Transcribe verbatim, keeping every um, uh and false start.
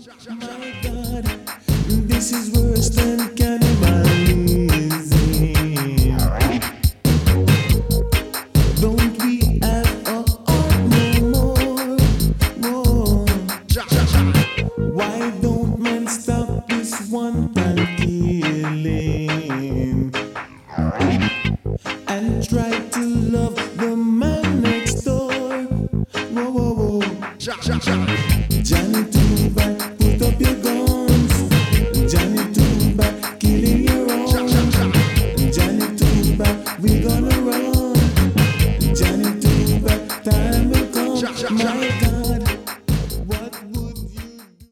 My God, this is worse than cannibalism. Don't we have a heart no more? More. Why don't men stop this one man killing and try to love the man next door? Whoa, whoa, whoa.